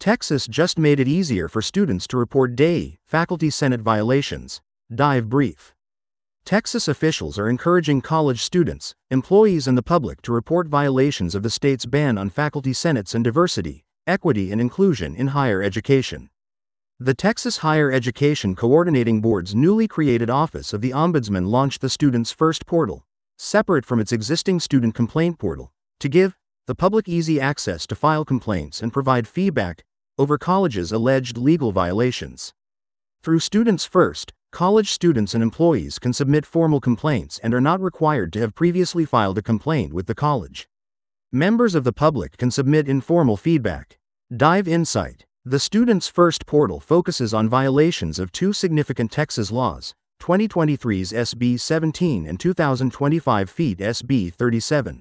Texas just made it easier for students to report DEI, Faculty Senate violations. Dive brief. Texas officials are encouraging college students, employees, and the public to report violations of the state's ban on faculty senates and diversity, equity, and inclusion in higher education. The Texas Higher Education Coordinating Board's newly created Office of the Ombudsman launched the Students First portal, separate from its existing student complaint portal, to give the public easy access to file complaints and provide feedback over colleges' alleged legal violations. Through Students First, college students and employees can submit formal complaints and are not required to have previously filed a complaint with the college. Members of the public can submit informal feedback. Dive Insight. The Students First portal focuses on violations of two significant Texas laws, 2023's SB 17 and 2025 FET SB 37.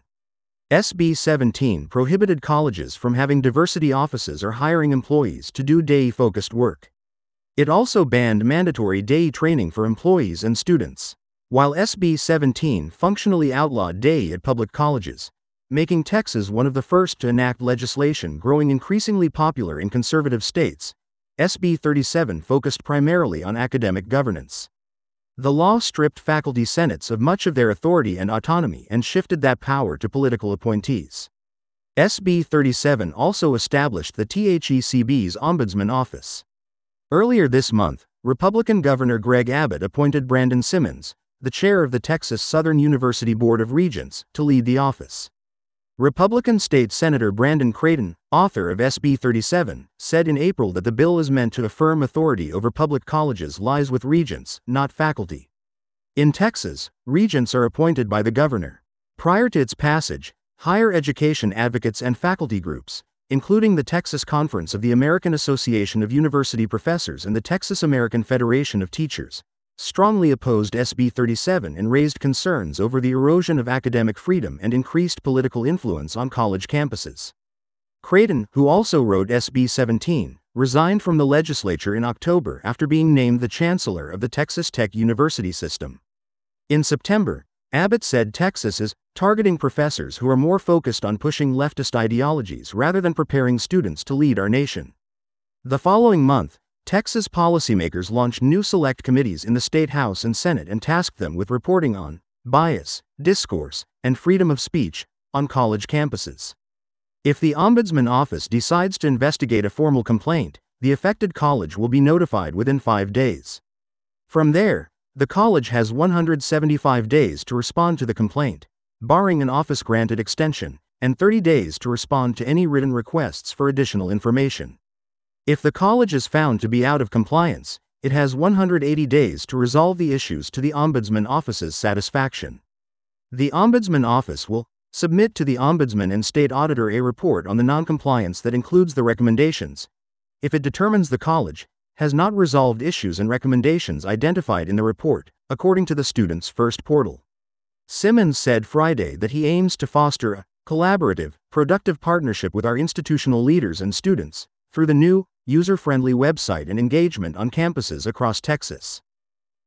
SB 17 prohibited colleges from having diversity offices or hiring employees to do DEI-focused work. It also banned mandatory DEI training for employees and students, while SB 17 functionally outlawed DEI at public colleges, making Texas one of the first to enact legislation growing increasingly popular in conservative states. SB 37 focused primarily on academic governance. The law stripped faculty senates of much of their authority and autonomy and shifted that power to political appointees. SB 37 also established the THECB's Ombudsman Office. Earlier this month, Republican Governor Greg Abbott appointed Brandon Simmons, the chair of the Texas Southern University Board of Regents, to lead the office. Republican State Senator Brandon Creighton, author of SB 37, said in April that the bill is meant to affirm authority over public colleges lies with regents, not faculty. In Texas, regents are appointed by the governor. Prior to its passage, higher education advocates and faculty groups, including the Texas Conference of the American Association of University Professors and the Texas American Federation of Teachers, strongly opposed SB 37 and raised concerns over the erosion of academic freedom and increased political influence on college campuses. Creighton, who also wrote SB 17, resigned from the legislature in October after being named the chancellor of the Texas Tech University system. In September, Abbott said Texas is targeting professors who are more focused on pushing leftist ideologies rather than preparing students to lead our nation. The following month, Texas policymakers launched new select committees in the state House and Senate and tasked them with reporting on bias, discourse, and freedom of speech on college campuses. If the Ombudsman Office decides to investigate a formal complaint, the affected college will be notified within 5 days. From there, the college has 175 days to respond to the complaint, barring an office-granted extension, and 30 days to respond to any written requests for additional information. If the college is found to be out of compliance, it has 180 days to resolve the issues to the Ombudsman Office's satisfaction. The Ombudsman Office will submit to the Ombudsman and State Auditor a report on the noncompliance that includes the recommendations, if it determines the college has not resolved issues and recommendations identified in the report, according to the Students First portal. Simmons said Friday that he aims to foster a collaborative, productive partnership with our institutional leaders and students through the new, user-friendly website and engagement on campuses across Texas.